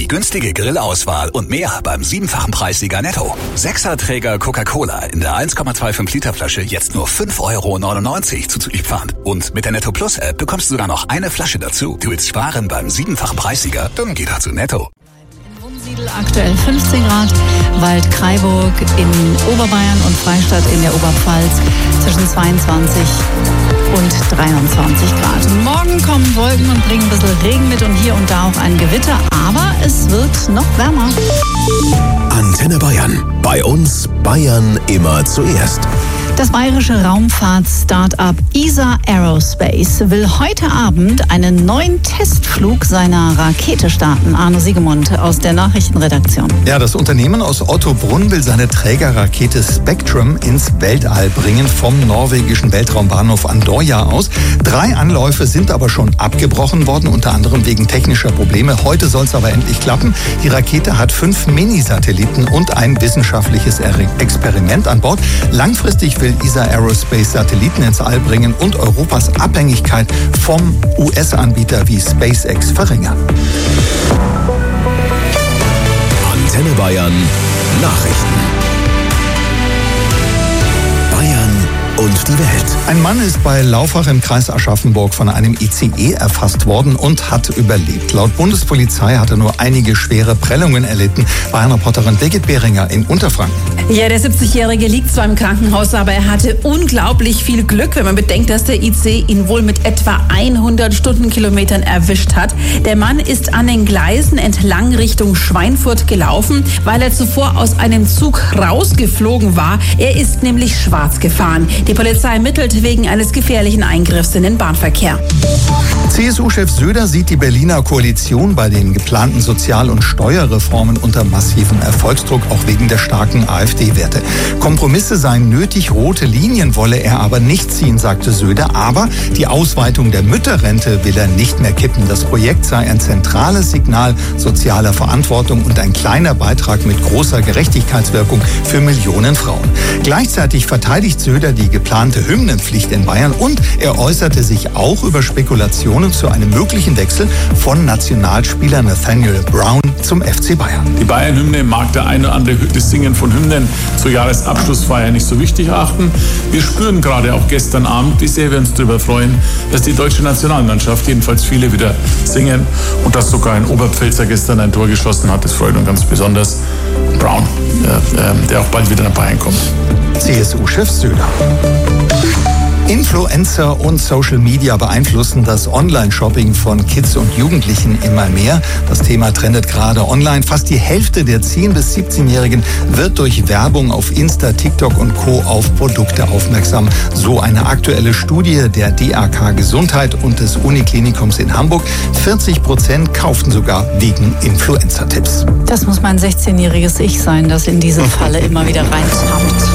Die günstige Grillauswahl und mehr beim 7-fachen Preissieger Netto. 6er-Träger Coca-Cola in der 1,25 Liter Flasche jetzt nur 5,99 € zuzüglich Pfand. Und mit der Netto Plus App bekommst du sogar noch eine Flasche dazu. Du willst sparen beim 7-fachen Preissieger? Dann geh da zu Netto. Aktuell 15 Grad, Waldkraiburg in Oberbayern und Freistadt in der Oberpfalz zwischen 22 und 23 Grad. Morgen kommen Wolken und bringen ein bisschen Regen mit und hier und da auch ein Gewitter, aber es wird noch wärmer. Antenne Bayern. Bei uns Bayern immer zuerst. Das bayerische Raumfahrt-Startup ESA Aerospace will heute Abend einen neuen Testflug seiner Rakete starten. Arno Siegemund aus der Nachrichtenredaktion. Ja, das Unternehmen aus Ottobrunn will seine Trägerrakete Spectrum ins Weltall bringen, vom norwegischen Weltraumbahnhof Andøya aus. 3 Anläufe sind aber schon abgebrochen worden, unter anderem wegen technischer Probleme. Heute soll es aber endlich klappen. Die Rakete hat 5 Mini-Satelliten und ein wissenschaftliches Experiment an Bord. Langfristig will ESA Aerospace Satelliten ins All bringen und Europas Abhängigkeit vom US-Anbieter wie SpaceX verringern. Antenne Bayern Nachrichten. Bayern und die Welt. Ein Mann ist bei Laufach im Kreis Aschaffenburg von einem ICE erfasst worden und hat überlebt. Laut Bundespolizei hat er nur einige schwere Prellungen erlitten. Bayern-Reporterin Birgit Behringer in Unterfranken. Ja, der 70-Jährige liegt zwar im Krankenhaus, aber er hatte unglaublich viel Glück, wenn man bedenkt, dass der ICE ihn wohl mit etwa 100 Stundenkilometern erwischt hat. Der Mann ist an den Gleisen entlang Richtung Schweinfurt gelaufen, weil er zuvor aus einem Zug rausgeflogen war. Er ist nämlich schwarz gefahren. Die Polizei ermittelt wegen eines gefährlichen Eingriffs in den Bahnverkehr. CSU-Chef Söder sieht die Berliner Koalition bei den geplanten Sozial- und Steuerreformen unter massivem Erfolgsdruck, auch wegen der starken AfD-Werte. Kompromisse seien nötig, rote Linien wolle er aber nicht ziehen, sagte Söder. Aber die Ausweitung der Mütterrente will er nicht mehr kippen. Das Projekt sei ein zentrales Signal sozialer Verantwortung und ein kleiner Beitrag mit großer Gerechtigkeitswirkung für Millionen Frauen. Gleichzeitig verteidigt Söder die geplante Hymnenpflicht in Bayern und er äußerte sich auch über Spekulationen zu einem möglichen Wechsel von Nationalspieler Nathaniel Brown zum FC Bayern. Die Bayern-Hymne mag der eine oder andere das Singen von Hymnen zur Jahresabschlussfeier nicht so wichtig achten. Wir spüren gerade auch gestern Abend, wie sehr wir uns darüber freuen, dass die deutsche Nationalmannschaft, jedenfalls viele, wieder singen und dass sogar ein Oberpfälzer gestern ein Tor geschossen hat. Das freut uns ganz besonders. Brown, der auch bald wieder nach Bayern kommt. CSU-Chef Söder. Influencer und Social Media beeinflussen das Online-Shopping von Kids und Jugendlichen immer mehr. Das Thema trendet gerade online. Fast die Hälfte der 10- bis 17-Jährigen wird durch Werbung auf Insta, TikTok und Co. auf Produkte aufmerksam. So eine aktuelle Studie der DAK Gesundheit und des Uniklinikums in Hamburg. 40% kauften sogar wegen Influencer-Tipps. Das muss mein 16-jähriges Ich sein, das in diese Falle immer wieder reintappt.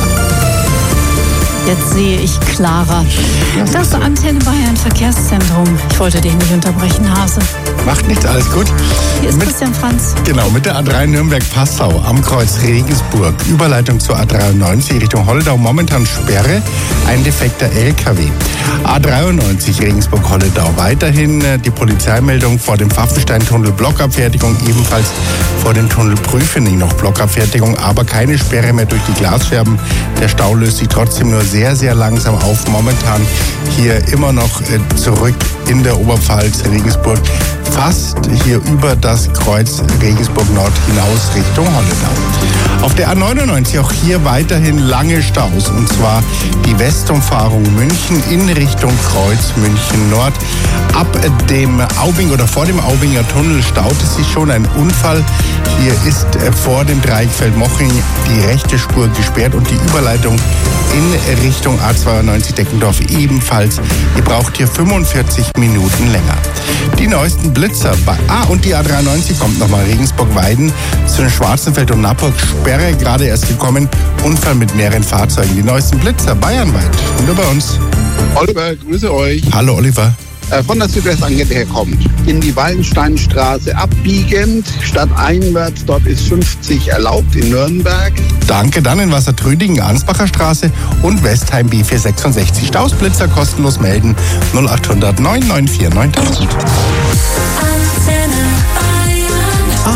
Jetzt sehe ich klarer. Das Antenne Bayern Verkehrszentrum. Ich wollte dich nicht unterbrechen, Hase. Macht nichts, alles gut. Hier ist Christian Franz. Genau, mit der A3 Nürnberg-Passau am Kreuz Regensburg. Überleitung zur A93 Richtung Holledau. Momentan Sperre, ein defekter LKW. A93 Regensburg-Holledau. Weiterhin die Polizeimeldung vor dem Pfaffenstein-Tunnel Blockabfertigung. Ebenfalls vor dem Tunnel Prüfening noch Blockabfertigung. Aber keine Sperre mehr durch die Glasscherben. Der Stau löst sich trotzdem nur sehr, sehr langsam auf. Momentan hier immer noch zurück in der Oberpfalz, Regensburg, fast hier über das Kreuz Regensburg Nord hinaus Richtung Holledau. Auf der A99 auch hier weiterhin lange Staus, und zwar die Westumfahrung München in Richtung Kreuz München Nord. Ab dem Aubing oder vor dem Aubinger Tunnel staute sich schon ein Unfall. Hier ist vor dem Dreieck Feldmoching die rechte Spur gesperrt und die Überleitung in Richtung A92 Deckendorf ebenfalls. Ihr braucht hier 45 Minuten länger. Die neuesten Blitzer und die A93 kommt nochmal Regensburg-Weiden zu den Schwarzenfeld und Nappburg. Sperre gerade erst gekommen. Unfall mit mehreren Fahrzeugen. Die neuesten Blitzer bayernweit. Und bei uns. Oliver, grüße euch. Hallo Oliver. Von der Südwestangette her kommt. In die Wallensteinstraße abbiegend, stadteinwärts, dort ist 50 erlaubt in Nürnberg. Danke, dann in Wassertrüdingen, Ansbacher Straße und Westheim B466. Stausblitzer kostenlos melden 0800 994 9000.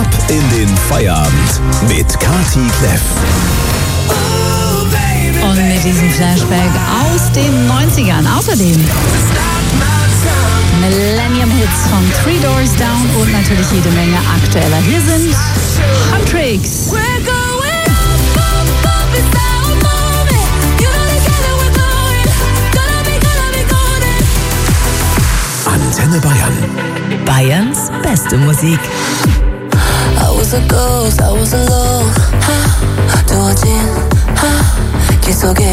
Feierabend mit Kati Kleff. Und mit diesem Flashback aus den 90ern. Außerdem Millennium Hits von Three Doors Down und natürlich jede Menge aktueller. Hier sind Huntrix. Antenne Bayern. Bayerns beste Musik. I was a ghost, I was alone. 두어진 길 속에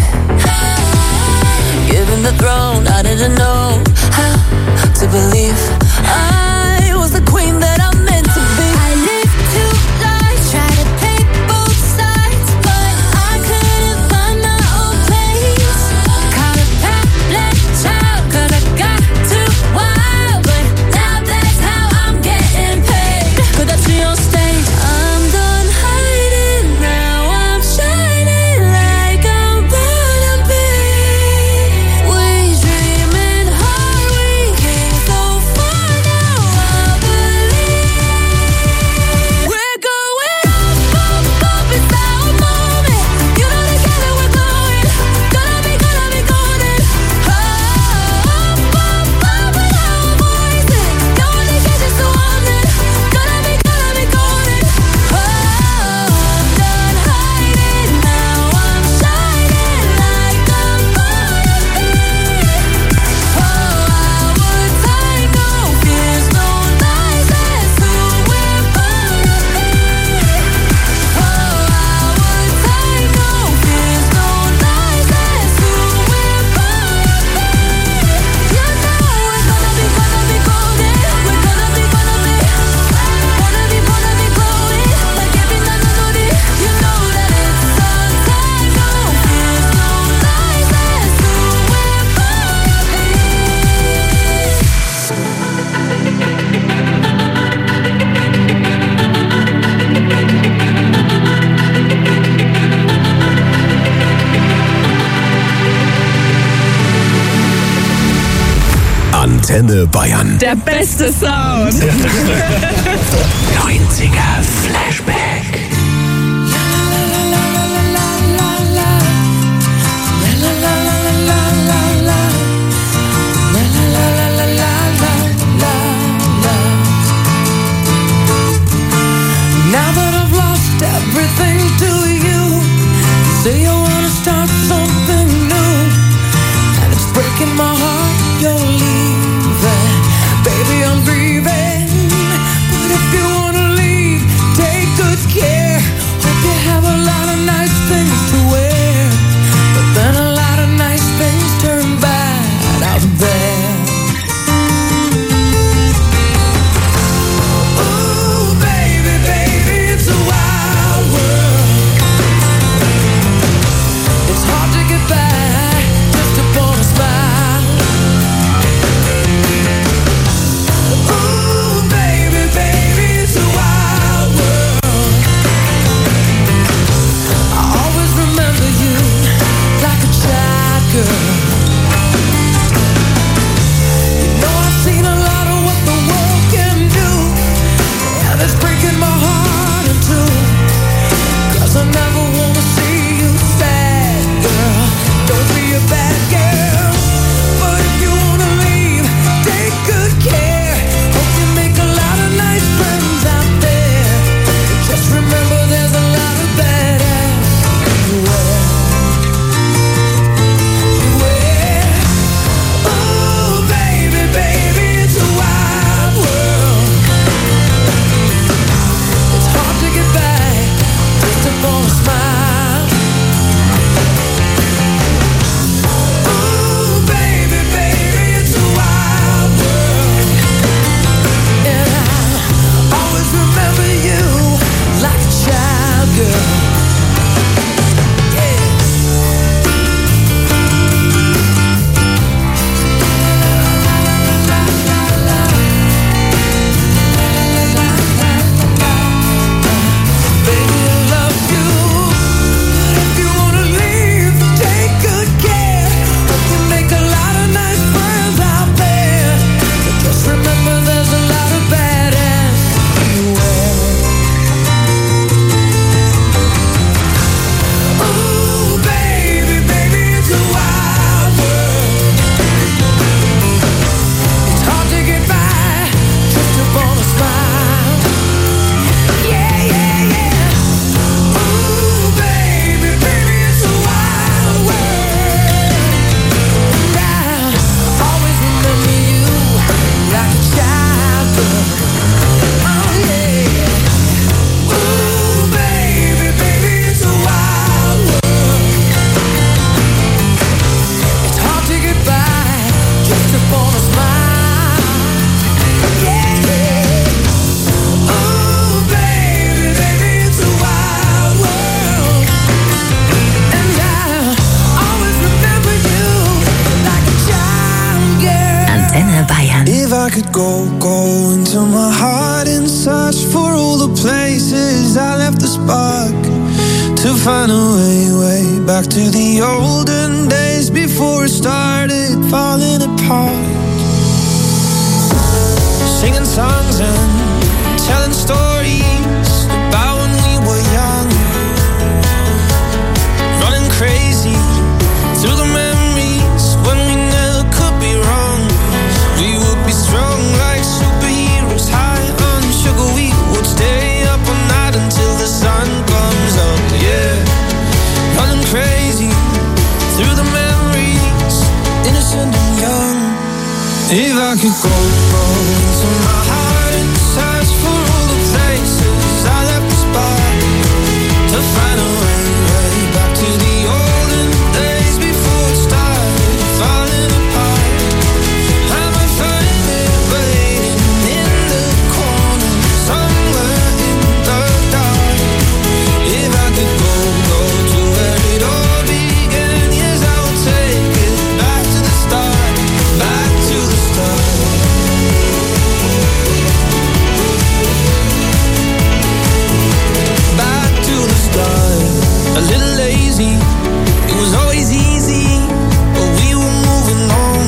given the throne, I didn't know how to believe I was the queen that I'm meant to be. I lived two lives, tried to play both sides, but I couldn't find my own place. Caught a black child, 'cause I got too wild, but now that's how I'm getting paid. Could I see on stage? I'm done hiding now, I'm shining like I'm born to be. We dreaming hard, we came so far now, I believe. We're going up, up, up, it's our moment. You know together we're going, gonna be golden. Up, up, up with our voices. Don't wanna get just so often. Gonna be golden. Oh, I'm done hiding now, I'm shining like I'm born to be. Oh, our time, no fears, no lies, that's who we're born to be. Oh, our time, no fears, no lies, that's who we're born to be. You know we're gonna be golden. We're gonna be glowing like every night I know it. You know that it's our time, no fears, no lies, that's who we're born Antenne Bayern. Der beste Sound. 90er Flashback. Now that I've lost everything to you, say you wanna start something new, and it's breaking my heart you're leaving. Baby, I'm grieving, but if you I could go into my heart and search for all the places I left the spark, to find a way back to the olden days before it started falling apart. Singing songs and telling stories about when we were young, running crazy through the memories when we never could be wrong. We would be strong like superheroes, high on sugar. We would stay up all night until the sun comes up. Yeah, running crazy through the memories, innocent and young. If I could go to my heart and search for all the places I left the spark, to find a way back to the olden days before it started falling apart. I might find it waiting in the corner, somewhere in the dark. If I could go to where it all began, yes, I would take it back to the start, back to the start. Back to the start. A little lazy, it was always easy, but we were moving on.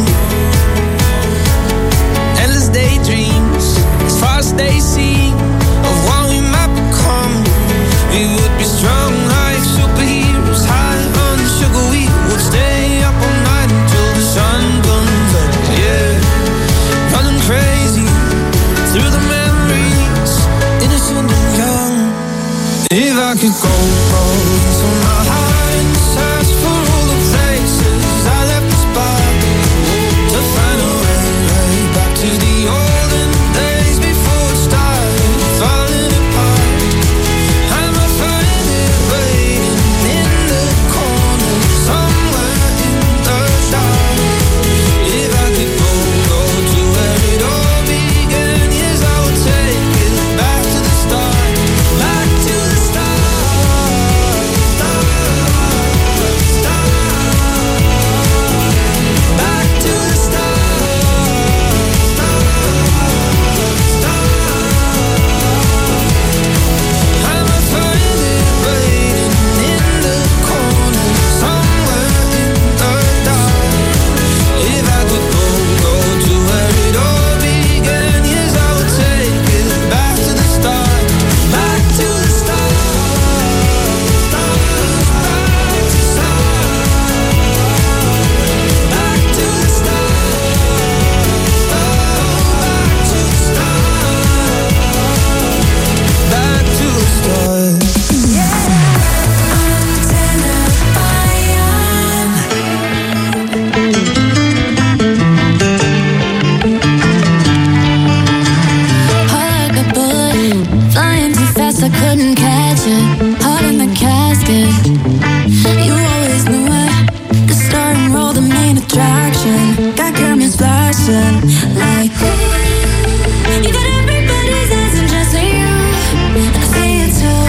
Endless daydreams, as far as they see, of what we might become. We would be strong like superheroes, high on sugar. We would stay up all night until the sun comes up. Yeah, running crazy through the memories, innocent and young. If I could go to my heart and search for all the places I left the spark, to find a way back to the olden days before it started falling apart. I might find it waiting in the corner, somewhere in the dark. If I could go to where it all began, yes, I would take it back to the start, back to the start. Back to the I might find it waiting in the corner, somewhere in the dark. If I could go to where it all began, yes, I would take it back to the start, back to the start. Back to the start. Back to the start. Like a bullet, flying too fast, I couldn't catch it. Heart in the casket. You always knew it. The star and roll, the main attraction. Got cameras flashing like you got everybody's eyes and just you. And I see it too.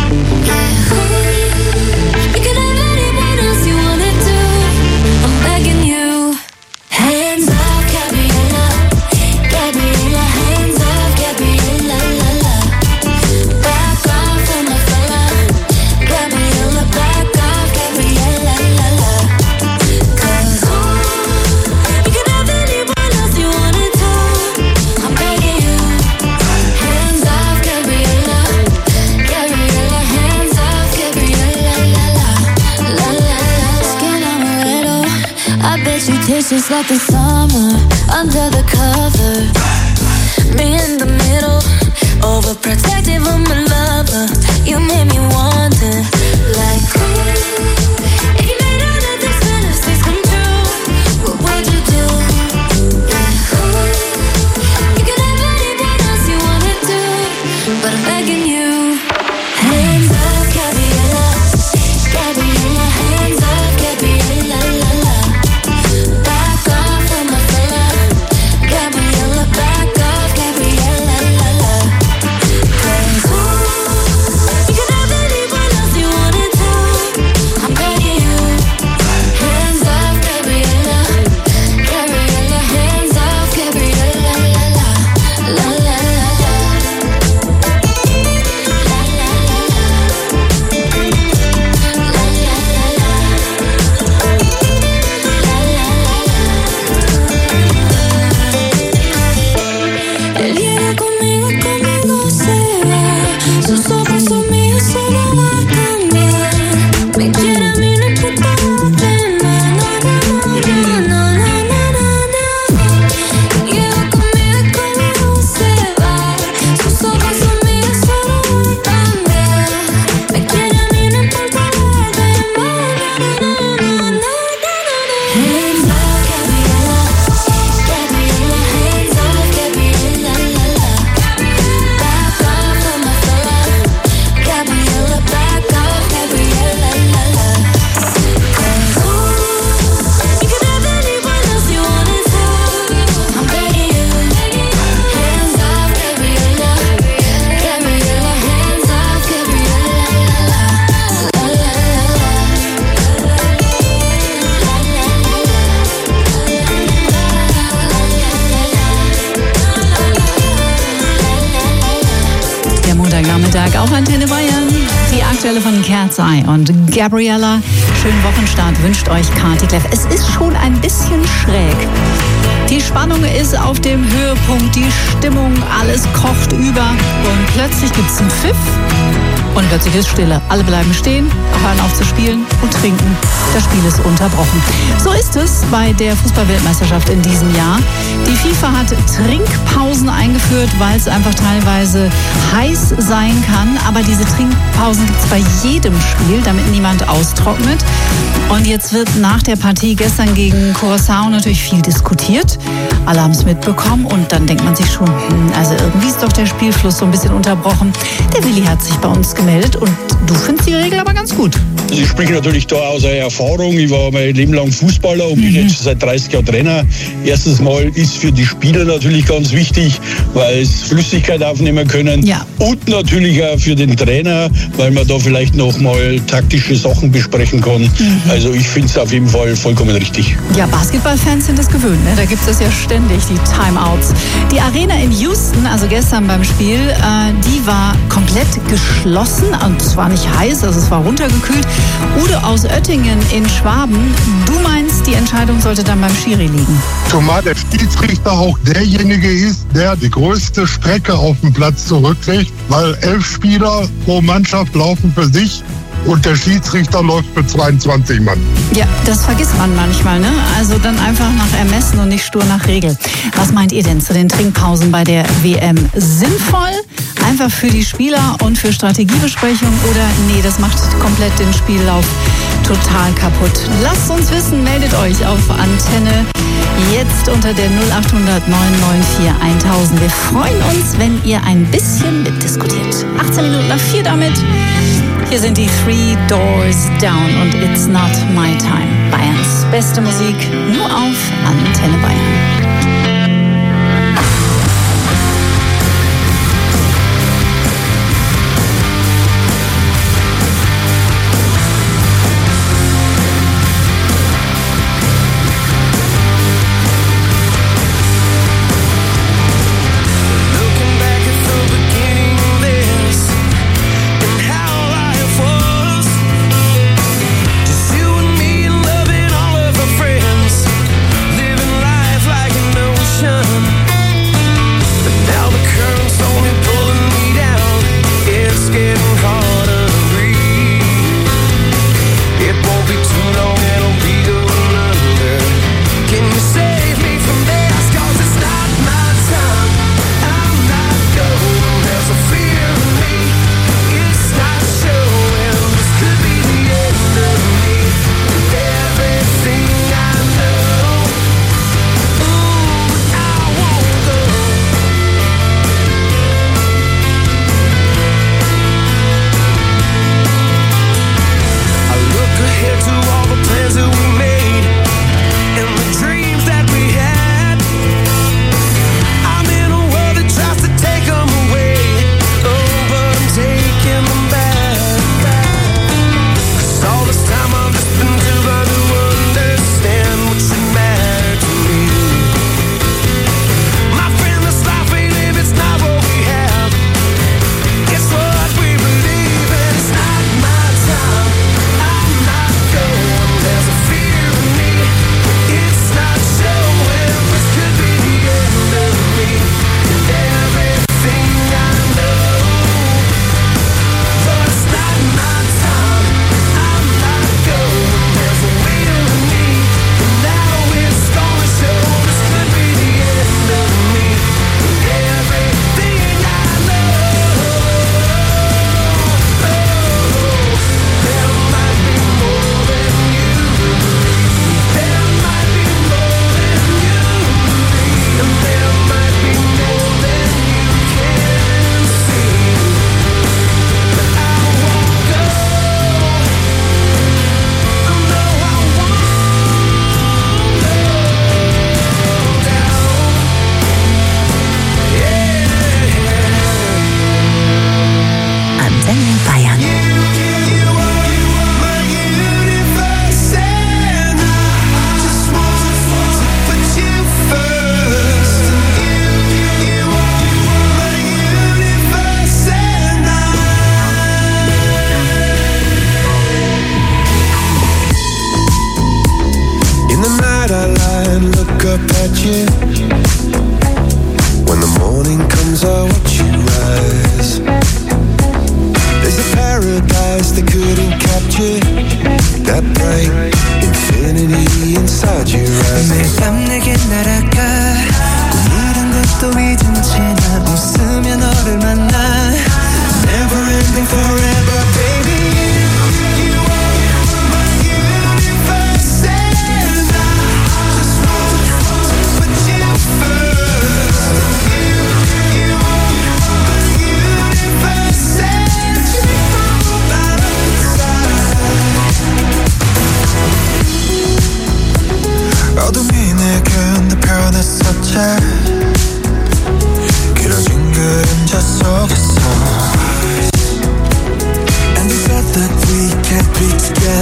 Yeah. You can have anyone else you wanted to. I'm begging you. Hands off, Gabriella. Gabriella, hands off, Gabriella, la la. Back off from my fella. Gabriella, back off, Gabriella, la la. 'Cause you can have anyone else you wanted to. I'm begging you. Hands off, Gabriella. Gabriella, hands off, Gabriella, la la. La la la. Skin amaretto. I bet you taste just like the summer under the cover. Me in the middle, overprotective of my lover. You made me wonder, like, if you made all of these fantasies come true, what would you do? Yeah. You can have anyone else you wanna do, but I'm begging you. Hands off, Gabriella. Gabriella, hands off, Gabriella, la la. Back off from my fella. Gabriella, back off, Gabriella, la la. 'Cause you can have anyone else you wanted to. I'm begging you. Hands off, Gabriella. Gabriella, hands off, Gabriella, la Der Montagnachmittag auf Antenne Bayern. Die aktuelle von Cat's Eye und Gabriella. Schönen Wochenstart wünscht euch Kati Kleff. Es ist schon ein bisschen schräg. Die Spannung ist auf dem Höhepunkt, die Stimmung, alles kocht über und plötzlich gibt's einen Pfiff und plötzlich ist Stille. Alle bleiben stehen, hören auf zu spielen und trinken. Das Spiel ist unterbrochen. So ist es bei der Fußball-Weltmeisterschaft in diesem Jahr. Die FIFA hat Trinkpausen eingeführt, weil es einfach teilweise heiß sein kann. Aber diese Trinkpausen gibt es bei jedem Spiel, damit niemand austrocknet. Und jetzt wird nach der Partie gestern gegen Curaçao natürlich viel diskutiert. Alle haben es mitbekommen und dann denkt man sich schon, also irgendwie ist doch der Spielfluss so ein bisschen unterbrochen. Der Willi hat sich bei uns gemeldet und du findest die Regel aber ganz gut. Ich spreche natürlich da aus Erfahrung. Ich war mein Leben lang Fußballer und bin jetzt seit 30 Jahren Trainer. Erstens mal ist für die Spieler natürlich ganz wichtig, weil sie Flüssigkeit aufnehmen können. Ja. Und natürlich auch für den Trainer, weil man da vielleicht noch mal taktische Sachen besprechen kann. Also ich finde es auf jeden Fall vollkommen richtig. Ja, Basketballfans sind das gewöhnt, ne? Da gibt es ja ständig die Timeouts. Die Arena in Houston, also gestern beim Spiel, die war komplett geschlossen und zwar nicht heiß, also es war runtergekühlt. Udo aus Oettingen in Schwaben, du meinst, die Entscheidung sollte dann beim Schiri liegen? Zumal der Schiedsrichter auch derjenige ist, der die größte Strecke auf dem Platz zurücklegt, weil 11 Spieler pro Mannschaft laufen für sich und der Schiedsrichter läuft für 22 Mann. Ja, das vergisst man manchmal, ne? Also dann einfach nach Ermessen und nicht stur nach Regel. Was meint ihr denn zu den Trinkpausen bei der WM? Sinnvoll? Einfach für die Spieler und für Strategiebesprechungen oder nee, das macht komplett den Spiellauf total kaputt? Lasst uns wissen, meldet euch auf Antenne jetzt unter der 0800 994 1000. Wir freuen uns, wenn ihr ein bisschen mitdiskutiert. 18 Minuten nach 4 damit. Hier sind die Three Doors Down und It's Not My Time. Bayerns beste Musik nur auf Antenne Bayern. Like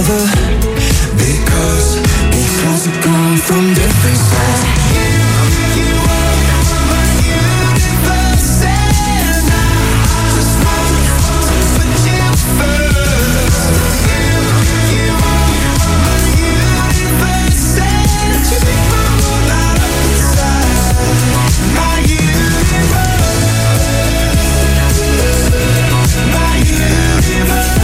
together, because are gone from different sides. You are my universe, and I just want to put you first. You are my universe, and you make my world light up inside. My universe, my universe.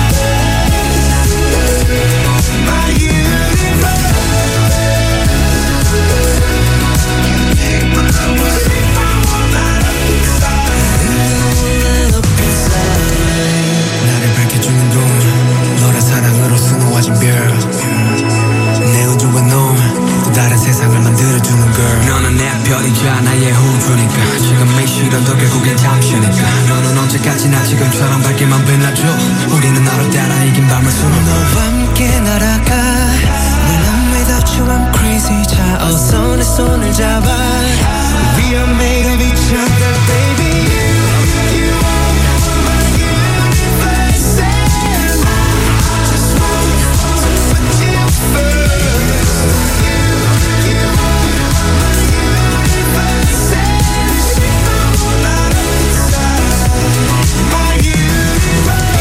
나를 밝혀주는 건 너란 사랑으로 수놓아진 별. 내 우주와 넌 또 다른 세상을 만들어주는 girl. 너는 내 별이자 나의 우주니까 지금의 시련도 결국엔 잠시니까 너는 언제까지나 지금처럼 밝게만 빛나줘. 우리는 나로 따라 이긴 밤을 수놓아 너와 함께 날아가. When I'm without you I'm crazy. 자 어서 내 손을 잡아. We are made of each other baby. You are my universe, and I just want to put you first. You are my universe, and you make my world light up inside. My universe,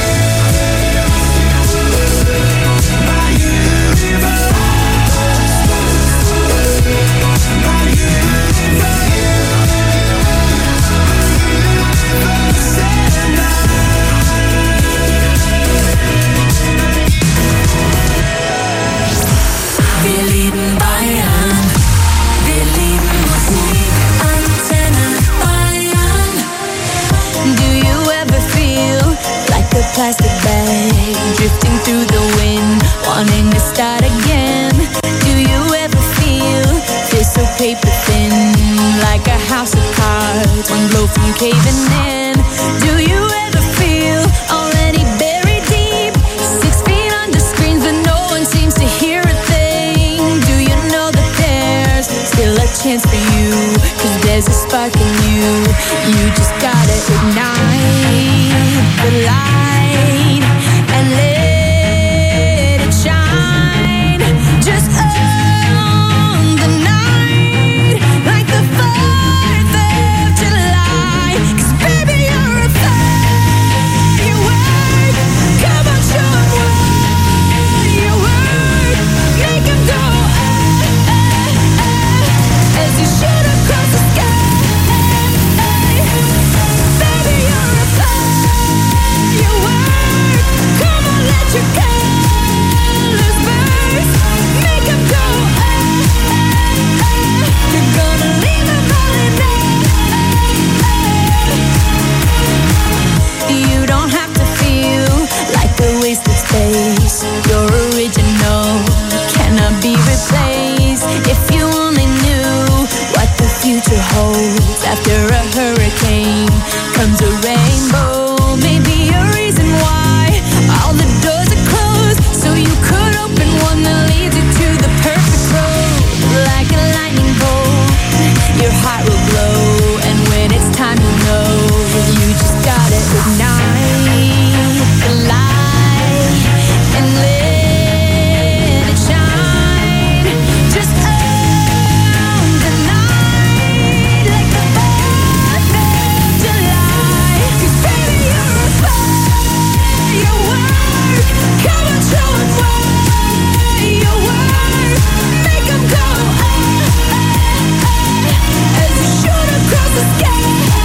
my universe. Wir lieben Bayern, wir lieben Musik, Antenne Bayern. Do you ever feel like a plastic bag drifting through the wind, wanting to start again? Do you ever feel so paper thin, like a house of cards, one blow from caving in? Do you ever feel already buried deep, 6 feet under screens but no one seems to hear a thing? Do you know that there's still a chance for you, 'cause there's a spark in you. You just gotta ignite the light and let it shine. Just own the night like the 4th of July. 'Cause baby you're a firework. Come on, show 'em what you work. Make 'em go as you shoot across the sky. Baby you're a firework. Come on, let your colors burst. Make 'em go you're gonna leave 'em all in there. You don't have to feel like a wasted space. You're original, cannot be replaced. If you only knew what the future holds. After a hurricane comes a rainbow. Maybe a reason why all the doors are closed, so you could open one that leads you to the perfect road. Like a lightning bolt, your heart will glow, and when it's time to know, you just gotta ignite the light and let it shine. Just own the night like the 4th of July. 'Cause baby you're a firework. Come on, show 'em what you work. Make 'em go as you shoot across the sky.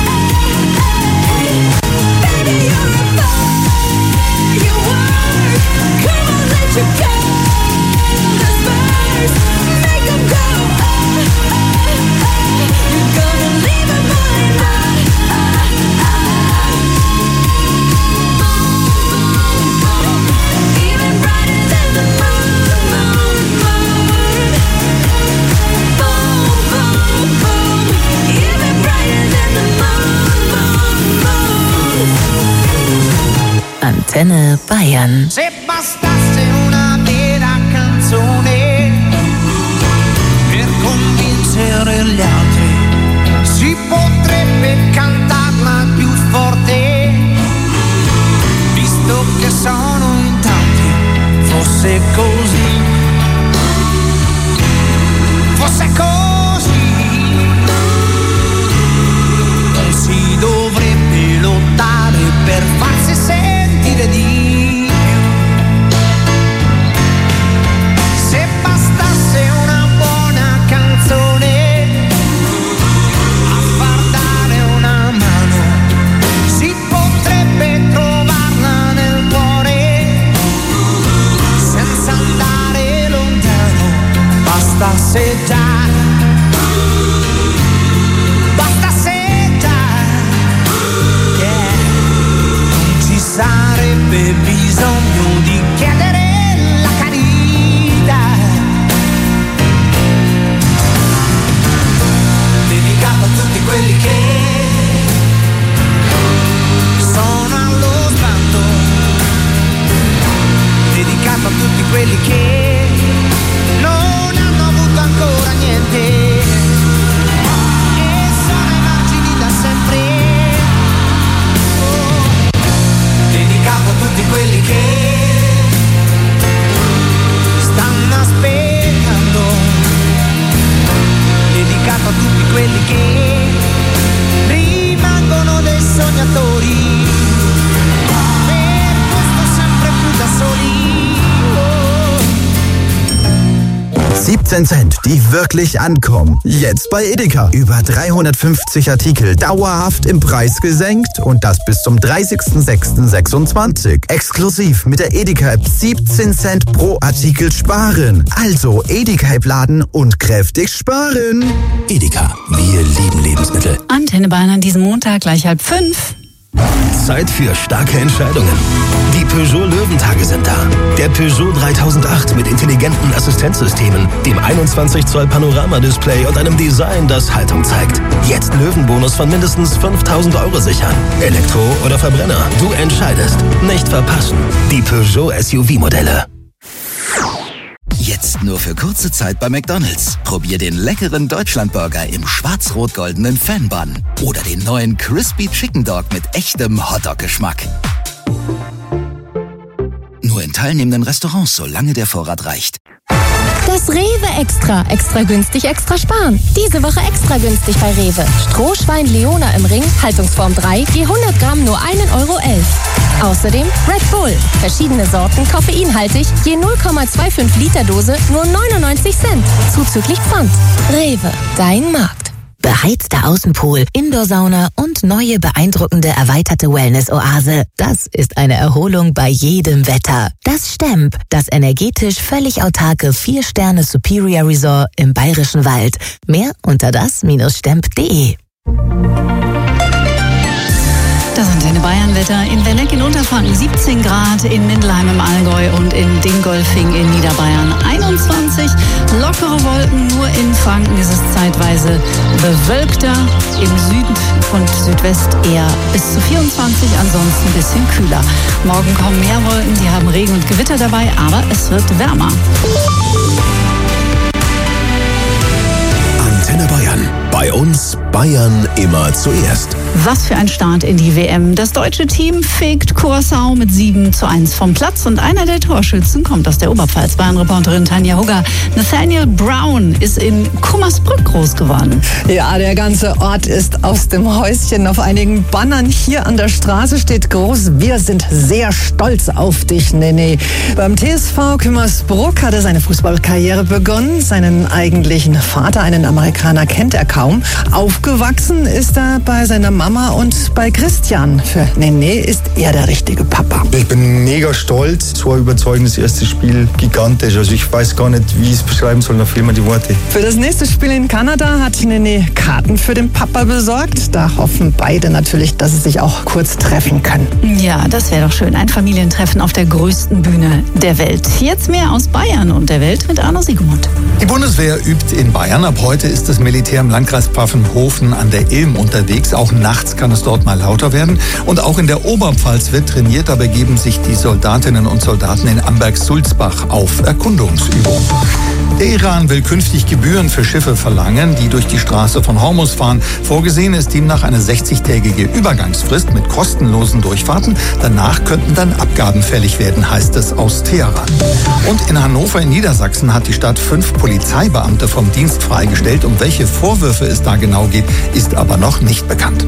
Baby you're a firework. Come on, let your colors burst. Make 'em go you're gonna leave 'em all in even brighter than the moon, moon, moon. Boom, boom, boom. Even brighter than the moon, moon, moon. Antenne Bayern. Se bastasse una vera canzone per convincere gli altri, si potrebbe cantarla più forte. Visto che sono in tanti, forse avrebbe bisogno di chiedere la carità, dedicato a tutti quelli che sono allo sbando, dedicato a tutti quelli che non hanno avuto ancora niente e sono ai margini da sempre. Dedicato a tutti quelli che stanno aspettando, dedicato a tutti quelli che rimangono dei sognatori, per questo sempre più da soli. 17 Cent, die wirklich ankommen. Jetzt bei Edeka. Über 350 Artikel dauerhaft im Preis gesenkt und das bis zum 30.06.26. Exklusiv mit der Edeka-App 17 Cent pro Artikel sparen. Also Edeka-App laden und kräftig sparen. Edeka, wir lieben Lebensmittel. Antenne Bayern an diesem Montag gleich 4:30. Zeit für starke Entscheidungen. Die Peugeot Löwentage sind da. Der Peugeot 3008 mit intelligenten Assistenzsystemen, dem 21 Zoll Panoramadisplay und einem Design, das Haltung zeigt. Jetzt Löwenbonus von mindestens 5.000 € sichern. Elektro oder Verbrenner, du entscheidest. Nicht verpassen. Die Peugeot SUV-Modelle. Jetzt nur für kurze Zeit bei McDonald's. Probier den leckeren Deutschlandburger im schwarz-rot-goldenen Fan-Bun. Oder den neuen Crispy Chicken Dog mit echtem Hotdog-Geschmack. Nur in teilnehmenden Restaurants, solange der Vorrat reicht. Das Rewe Extra. Extra günstig, extra sparen. Diese Woche extra günstig bei Rewe. Strohschwein Leona im Ring, Haltungsform 3, je 100 Gramm nur 1,11 €. Außerdem Red Bull. Verschiedene Sorten, koffeinhaltig, je 0,25 Liter Dose, nur 99 Cent. Zuzüglich Pfand. Rewe, dein Markt. Beheizter Außenpool, Indoor-Sauna und neue beeindruckende erweiterte Wellness-Oase. Das ist eine Erholung bei jedem Wetter. Das Stemp, das energetisch völlig autarke 4-Sterne Superior Resort im Bayerischen Wald. Mehr unter das-stemp.de. Das Antenne Bayern Wetter in Wenneck in Unterfranken 17 Grad, in Mindelheim im Allgäu und in Dingolfing in Niederbayern 21. Lockere Wolken, nur in Franken ist es zeitweise bewölkter. Im Süden und Südwest eher bis zu 24, ansonsten ein bisschen kühler. Morgen kommen mehr Wolken, die haben Regen und Gewitter dabei, aber es wird wärmer. Antenne Bayern. Bei uns Bayern immer zuerst. Was für ein Start in die WM. Das deutsche Team fegt Curaçao mit 7:1 vom Platz und einer der Torschützen kommt aus der Oberpfalz. Bayern-Reporterin Tanja Hugger. Nathaniel Brown ist in Kummersbrück groß geworden. Ja, der ganze Ort ist aus dem Häuschen. Auf einigen Bannern hier an der Straße steht groß: Wir sind sehr stolz auf dich, Nene. Beim TSV Kummersbrück hat er seine Fußballkarriere begonnen. Seinen eigentlichen Vater, einen Amerikaner, kennt er kaum. Aufgewachsen ist er bei seiner Mama und bei Christian. Für Nene ist er der richtige Papa. Ich bin mega stolz. So ein überzeugendes erstes Spiel, gigantisch. Also ich weiß gar nicht, wie ich es beschreiben soll. Da fehlen mir die Worte. Für das nächste Spiel in Kanada hat Nene Karten für den Papa besorgt. Da hoffen beide natürlich, dass sie sich auch kurz treffen können. Ja, das wäre doch schön. Ein Familientreffen auf der größten Bühne der Welt. Jetzt mehr aus Bayern und der Welt mit Arno Siegmund. Die Bundeswehr übt in Bayern. Ab heute ist das Militär im Landkreis Pfaffenhofen an der Ilm unterwegs. Auch nachts kann es dort mal lauter werden. Und auch in der Oberpfalz wird trainiert. Da begeben sich die Soldatinnen und Soldaten in Amberg-Sulzbach auf Erkundungsübung. Der Iran will künftig Gebühren für Schiffe verlangen, die durch die Straße von Hormuz fahren. Vorgesehen ist demnach eine 60-tägige Übergangsfrist mit kostenlosen Durchfahrten. Danach könnten dann Abgaben fällig werden, heißt es aus Teheran. Und in Hannover in Niedersachsen hat die Stadt 5 Polizeibeamte vom Dienst freigestellt. Um welche Vorwürfe es da genau geht, ist aber noch nicht bekannt.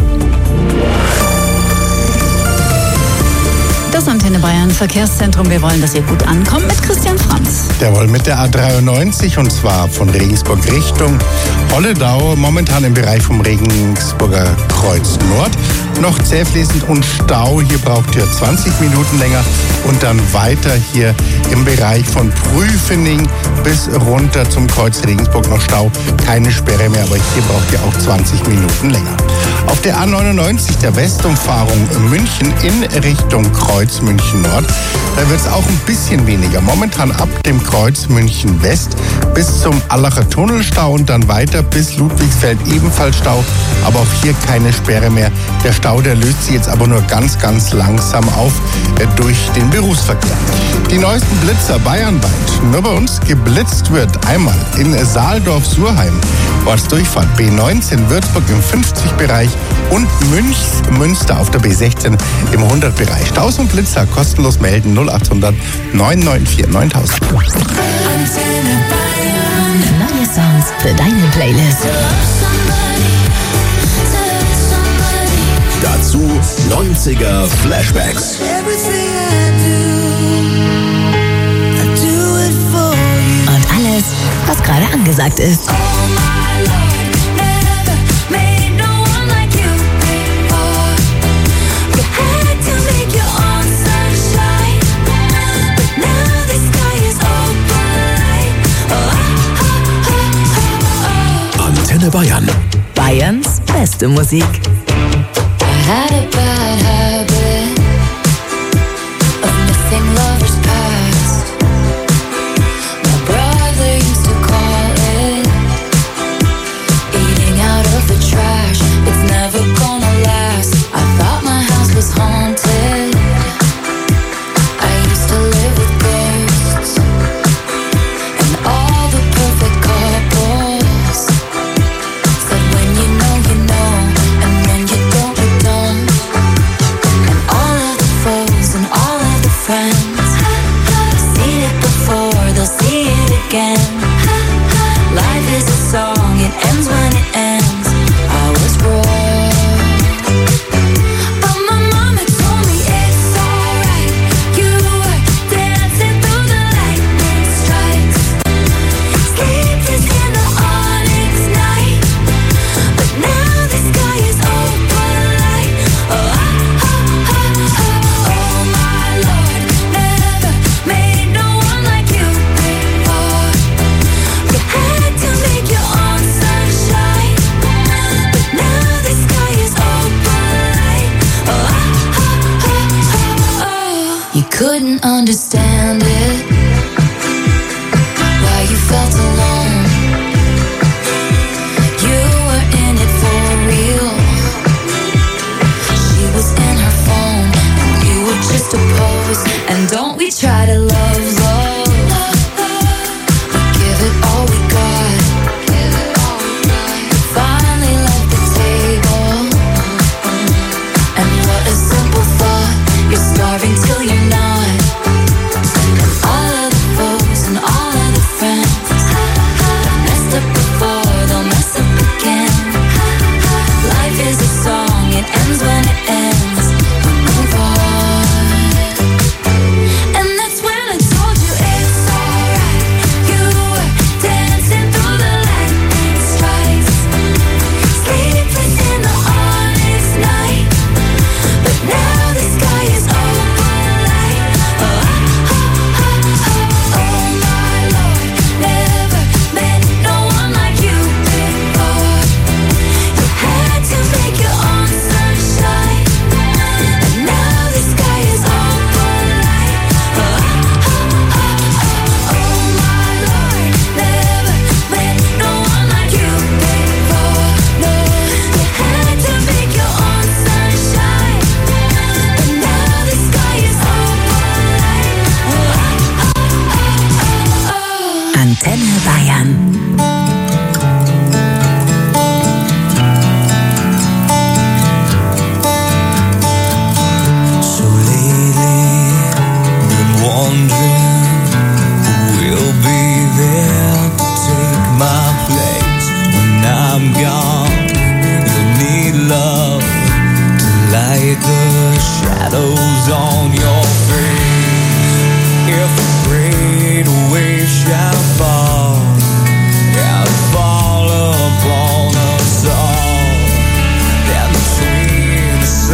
Das Antenne Bayern Verkehrszentrum. Wir wollen, dass ihr gut ankommt mit Christian Franz. Jawohl, mit der A93 und zwar von Regensburg Richtung Holledau. Momentan im Bereich vom Regensburger Kreuz Nord. noch zähfließend und Stau. Hier braucht ihr 20 Minuten länger und dann weiter hier im Bereich von Prüfening bis runter zum Kreuz Regensburg noch Stau. Keine Sperre mehr, aber hier braucht ihr auch 20 Minuten länger. Auf der A99, der Westumfahrung München in Richtung Kreuz München Nord, da wird es auch ein bisschen weniger. Momentan ab dem Kreuz München West bis zum Allacher Tunnelstau und dann weiter bis Ludwigsfeld ebenfalls Stau, aber auch hier keine Sperre mehr. Der Stau, der löst sich jetzt aber nur ganz, ganz langsam auf durch den Berufsverkehr. Die neuesten Blitzer bayernweit. Nur bei uns geblitzt wird einmal in Saaldorf-Surheim, Ortsdurchfahrt B19 Würzburg im 50-Bereich und Münster auf der B16 im 100-Bereich. Staus und Blitzer kostenlos melden 0800 994 9000. Neue Songs für deine Playlist. Dazu 90er Flashbacks. Und alles, was gerade angesagt ist. Antenne Bayern. Bayerns beste Musik. I had a bad habit of missing lovers past. My brother used to call it eating out of the trash. It's never gonna last. I thought my house was haunted. I used to live with ghosts and all the perfect couples said when you know, and when you don't, you don't. And all of the foes and all of the friends seen it before, they'll see it again. Life is a song, it ends when it ends. I was wrong, but my mama told me it's alright. You were dancing through the lightning strikes, sleepless in the onyx night. But now the sky is open light. Oh, oh my Lord, never made no one like you before. You had to make your own sunshine, but now the sky is open light. Oh, you couldn't understand it, why you felt alone. You were in it for real. She was in her phone, and you were just a pose. And don't we try to love, we give it all we got. Finally left the table, and what a simple thought. You're starving till you're not. And all of the foes and all of the friends messed up before, they'll mess up again. Life is a song, it ends when it ends. We move on. And that's when I told you it's alright. You were dancing through the lightning strikes, sleepless in the onyx night. But now the sky is open light. Oh my Lord, never met no one like you before. You had to make your own sunshine, and now the sky is open light. Oh my Lord, never met no one like you before. No, you had to make your own sunshine, and now the sky is open light. Antenne Bayern. So lately, been wondering who will be there to take my place when I'm gone. You'll need love to light the shadows on your face. If a great wave shall fall and fall upon us all, then between us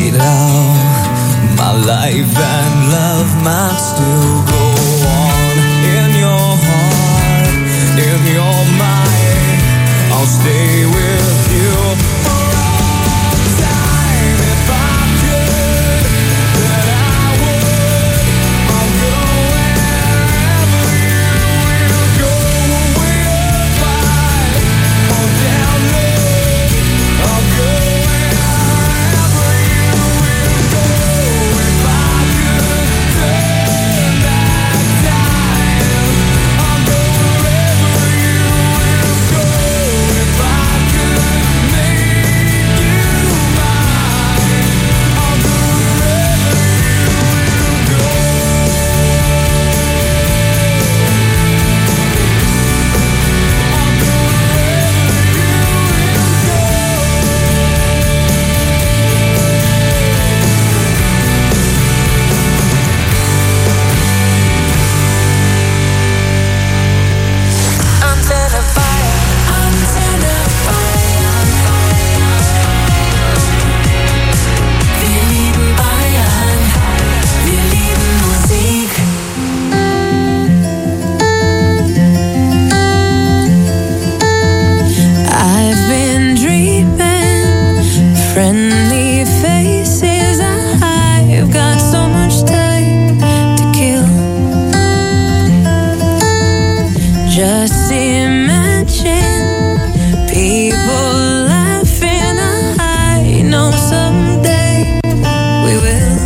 it all. My life and love might still go on. In your heart, in your mind, I'll stay with you for all time. If I could, then I would. I'll go wherever you will go. Way up high or down low, I'll go wherever you will go. If I could turn back time, I'll go wherever you will go. If I could make you mine, I'll go wherever you will go. Antenne Bayern, Antenne Bayern. Wir lieben Bayern, wir lieben Musik. I've been dreaming, friendly faces. I've got so much time to kill. Just imagine people laughing. I know someday we will.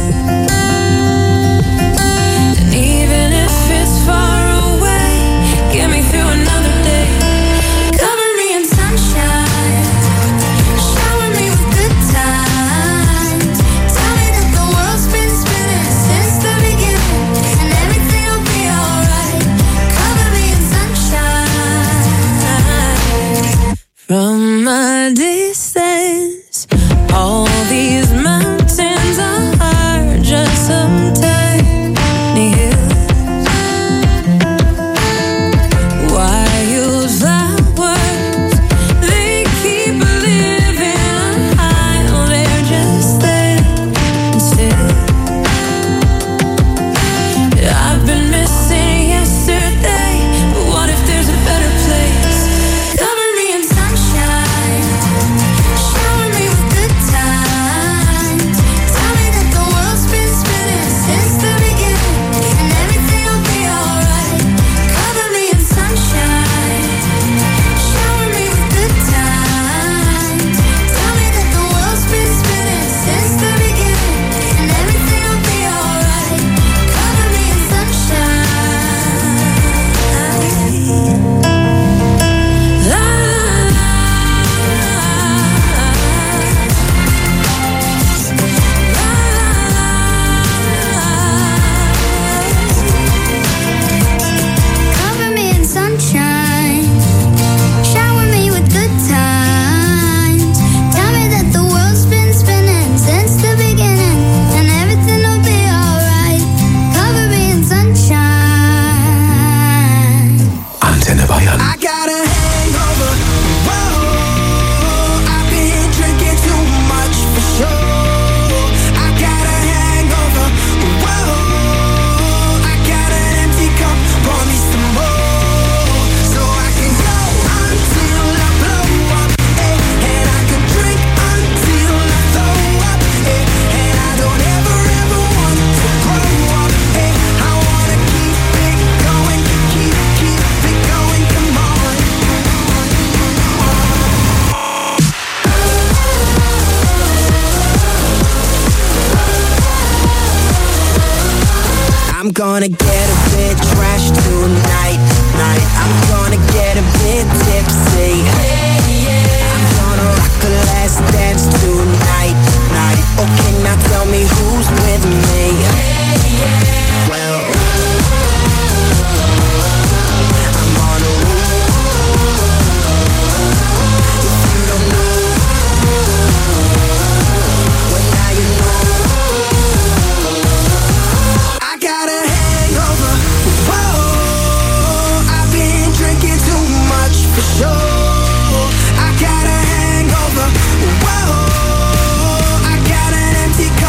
And even if it's far away, get me through another day. Cover me in sunshine, shower me with good times. Tell me that the world's been spinning since the beginning, and everything will be alright. Cover me in sunshine. From a distance, all these mountains are just some tiny hills. Wildflowers, they keep living high. They're just there still. I've been missing yesterday, but what if there's a better place? Cover me in sunshine, shower me with good times. Tell me that the world's been spinning since the beginning, and everything will be alright. Cover me in sunshine, shower me with good times. Tell me that the world's been spinning since the beginning, and everything will be alright. Cover me in sunshine. La Cover me in sunshine, shower me with good times. Tell me that the world's been spinning since the beginning, and everything will be alright. Cover me in sunshine. Antenne Bayern. I got a hangover. Whoa, I've been drinking too much for sure. I got a hangover. Whoa, I got an empty cup. Pour me some more, so I can go until I blow up. And I can drink until I throw up. And I don't ever want to grow up. I wanna keep it going, keep it going. Come on. I'm gonna get a bit trashed tonight. I'm gonna get a bit tipsy. I'm gonna rock the last dance tonight. Okay, now tell me who's with me. Well, I'm on a roll. If you don't know, well now you know. I got a hangover. Whoa, I've been drinking too much for sure. I got a hangover. Whoa, I got an empty cup.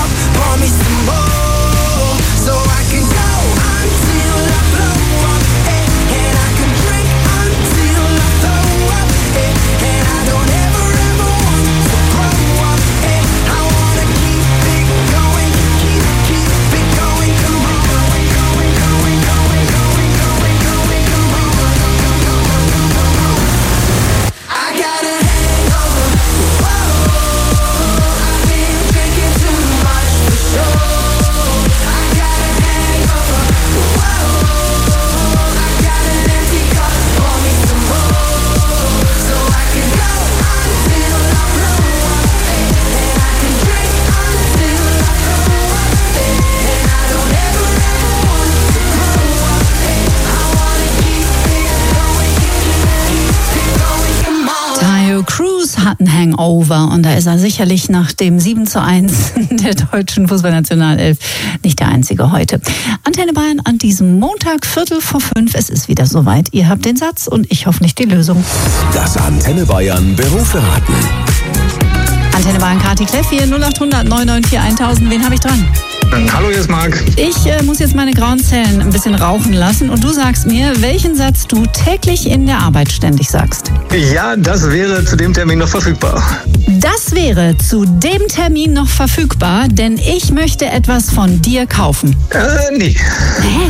Hangover. Und da ist er sicherlich nach dem 7:1 der deutschen Fußballnationalelf nicht der Einzige heute. Antenne Bayern an diesem Montag, 4:45. Es ist wieder soweit. Ihr habt den Satz und ich hoffentlich die Lösung. Das Antenne Bayern Berufe raten. Antenne Bayern, Kati Kleff hier, 0800 994 1000. Wen habe ich dran? Hallo, hier ist Marc. Ich muss jetzt meine grauen Zellen ein bisschen rauchen lassen und du sagst mir, welchen Satz du täglich in der Arbeit ständig sagst. Ja, das wäre zu dem Termin noch verfügbar. Das wäre zu dem Termin noch verfügbar, denn ich möchte etwas von dir kaufen. Nee. Hä?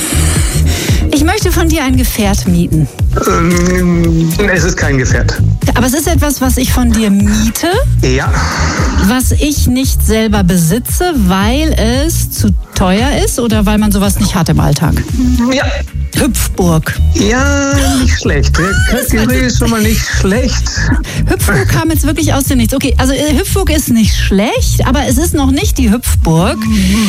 Ich möchte von dir ein Gefährt mieten. Es ist kein Gefährt. Aber es ist etwas, was ich von dir miete? Ja. Was ich nicht selber besitze, weil es zu teuer ist oder weil man sowas nicht hat im Alltag? Ja. Hüpfburg. Ja, nicht schlecht. Der Kategorie ist schon mal nicht schlecht. Hüpfburg kam jetzt wirklich aus dem Nichts. Okay, also Hüpfburg ist nicht schlecht, aber es ist noch nicht die Hüpfburg,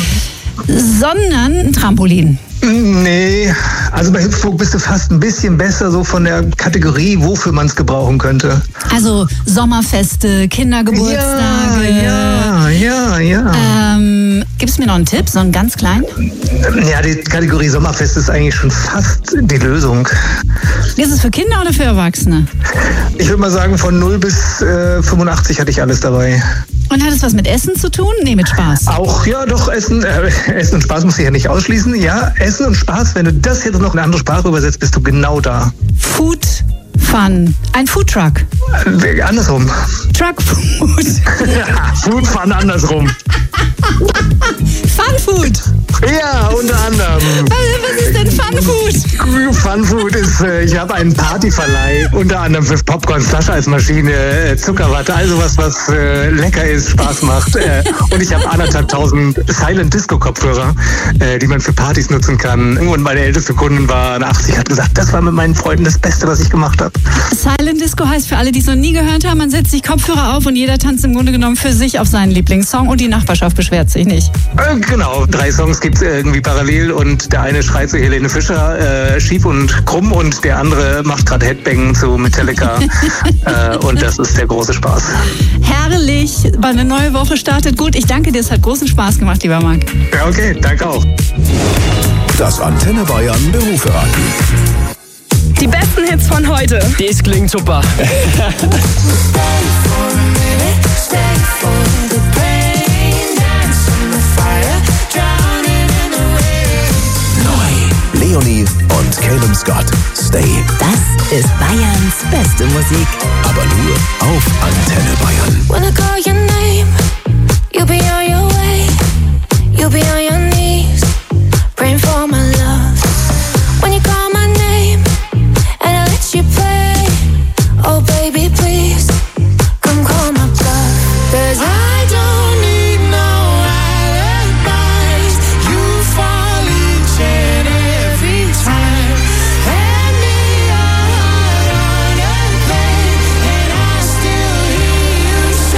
sondern ein Trampolin. Nee, also bei Hüpfburg bist du fast ein bisschen besser so von der Kategorie, wofür man es gebrauchen könnte. Also Sommerfeste, Kindergeburtstage. Ja. Gibst du mir noch einen Tipp, so einen ganz kleinen? Ja, die Kategorie Sommerfest ist eigentlich schon fast die Lösung. Ist es für Kinder oder für Erwachsene? Ich würde mal sagen, von 0 bis 85 hatte ich alles dabei. Und hat es was mit Essen zu tun? Nee, mit Spaß. Auch, ja, doch, Essen und Spaß muss ich ja nicht ausschließen. Ja, Essen und Spaß, wenn du das jetzt noch in eine andere Sprache übersetzt, bist du genau da. Food Fun. Ein Foodtruck. Andersrum. Truck Food. Food Fun andersrum. Fun Food. Ja, unter anderem. Was ist denn Fun Food? Fun Food ist, ich habe einen Partyverleih, unter anderem für Popcorn, Flascheeismaschine, Zuckerwatte, also was lecker ist, Spaß macht. Und ich habe 1.500 Silent Disco Kopfhörer, die man für Partys nutzen kann. Und meine älteste Kundin war 80, hat gesagt, das war mit meinen Freunden das Beste, was ich gemacht habe. Silent Disco heißt für alle, die es noch nie gehört haben, man setzt sich Kopfhörer auf und jeder tanzt im Grunde genommen für sich auf seinen Lieblingssong und die Nachbarschaft beschwert sich nicht. Genau, 3 Songs gibt's irgendwie parallel und der eine schreit zu Helene Fischer, schief und krumm und der andere macht gerade Headbang zu Metallica und das ist der große Spaß. Herrlich, eine neue Woche startet gut. Ich danke dir, es hat großen Spaß gemacht, lieber Marc. Ja, okay, danke auch. Das Antenne Bayern Berufe raten. Die besten Hits von heute. Das klingt super. Neu. Leonie und Caleb Scott. Stay. Das ist Bayerns beste Musik. Aber nur auf Antenne Bayern. When I call your name, you'll be on your way. You'll be on your knees, praying for my love. When you call my name, and I let you play, oh baby please, come call my bluff. 'Cause I don't need no alibis. You fall each and every time. Hand me your heart on a plate, and I still hear you say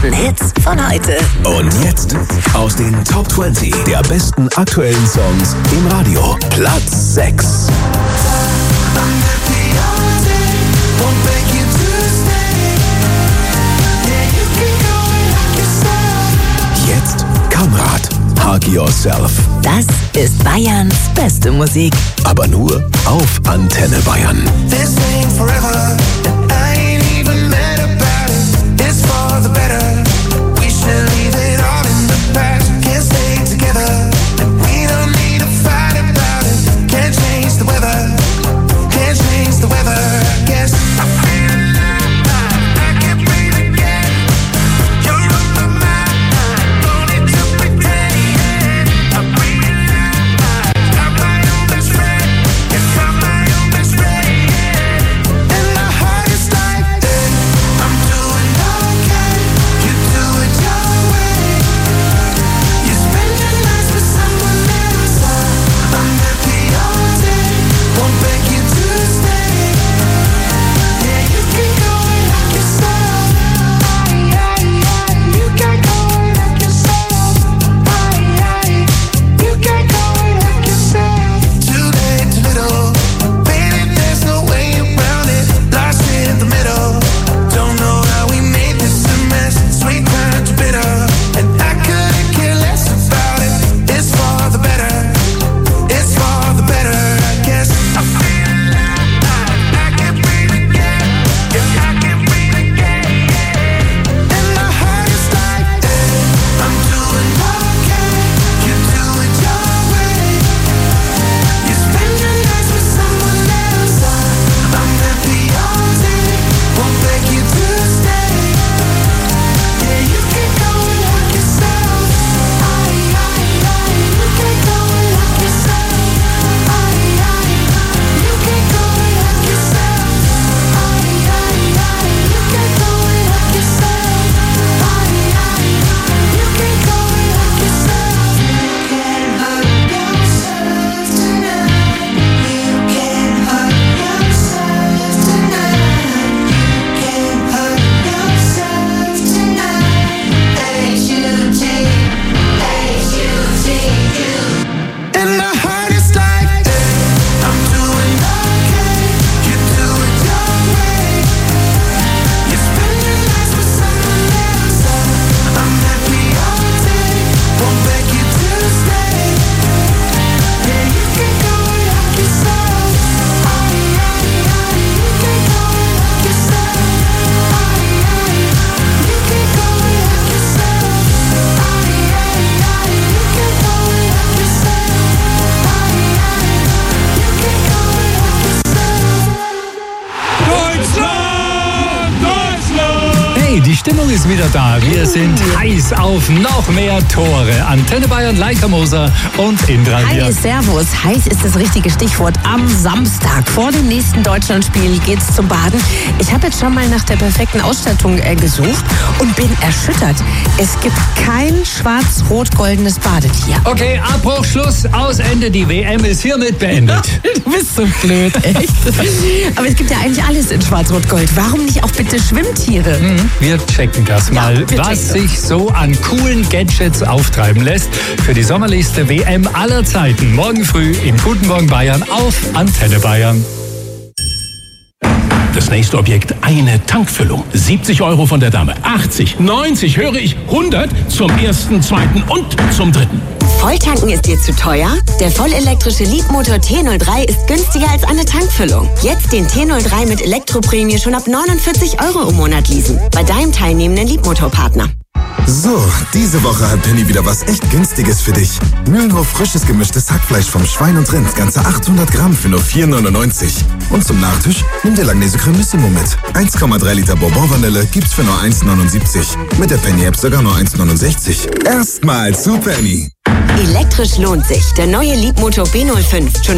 besten Hits von heute. Und jetzt aus den Top 20 der besten aktuellen Songs im Radio. Platz 6. Jetzt Kamrat, Hug Yourself. Das ist Bayerns beste Musik. Aber nur auf Antenne Bayern. This ain't forever, and I ain't even mad about it. It's for the better. We should leave it all in the past. Can't stay together, and we don't need to fight about it. Can't change the weather, can't change the weather. I guess I feel alive, I can breathe again. You're on my mind, don't need to pretend. I breathe alive, I'm my own best friend. Yes, I'm my own best friend. And my heart is like, I'm doing okay. You do it your way. You spend your nights with someone else. I'm happy all day. Won't beg you to stay. Yeah, you can go and knock yourself. You can go and knock yourself. You can go and knock yourself. Too late, too little. Baby, there's no way around it. Lost in the middle. Don't know how we made this a mess. Sweet time to bitter. And I couldn't care less about it. It's for the better. It's for the better, I guess. I feel alive. I can breathe again. Yeah, I can breathe again. And my heart is like, I'm doing okay. You do it your way. You spend your nights with someone else. I'm happy all day. Won't beg you to stay. Yeah, you can go and knock yourself. You can go and knock yourself. You can go and knock yourself. You can go and knock yourself. You can go and knock yourself. You can hurt yourself tonight. You can hurt yourself tonight. You can hurt yourself tonight. H-U-T, H-U-T-U. And my heart is like, I'm doing okay. You do it your way. You spend your nights with someone else. I'm happy all day. Won't beg you to stay. Yeah, you can go and knock yourself. You can go and knock yourself. You can go and knock yourself. You can go and knock yourself. You can go and knock yourself. Hey, die Stimmung ist wieder da. Wir sind heiß auf noch mehr Tore. Antenne Bayern, Leica Moser und Indra Hi, hier. Servus. Heiß ist das richtige Stichwort. Am Samstag vor dem nächsten Deutschlandspiel geht's zum Baden. Ich habe jetzt schon mal nach der perfekten Ausstattung gesucht und bin erschüttert. Es gibt kein schwarz-rot-goldenes Badetier. Okay, Abbruch, Schluss, aus, Ende. Die WM ist hiermit beendet. Du bist so blöd, echt. Aber es gibt ja eigentlich alles in schwarz-rot-gold. Warum nicht auch bitte Schwimmtiere? Wir checken das mal, was sich so an coolen Gadgets auftreiben lässt für die sommerlichste WM aller Zeiten. Morgen früh im Guten Morgen Bayern auf Antenne Bayern. Das nächste Objekt, eine Tankfüllung. 70 € von der Dame, 80, 90, höre ich, 100 zum ersten, zweiten und zum dritten. Volltanken ist dir zu teuer? Der vollelektrische Leapmotor T03 ist günstiger als eine Tankfüllung. Jetzt den T03 mit Elektroprämie schon ab 49 € im Monat leasen. Bei deinem teilnehmenden Leapmotor-Partner. So, diese Woche hat Penny wieder was echt Günstiges für dich. Mühlenhof frisches gemischtes Hackfleisch vom Schwein und Rind, ganze 800 Gramm für nur 4,99. Und zum Nachtisch nimm dir Langnese Cremissimo mit. 1,3 Liter Bourbon-Vanille gibt's für nur 1,79. Mit der Penny-App sogar nur 1,69. Erstmal zu Penny. Elektrisch lohnt sich. Der neue Leapmotor B05. Schon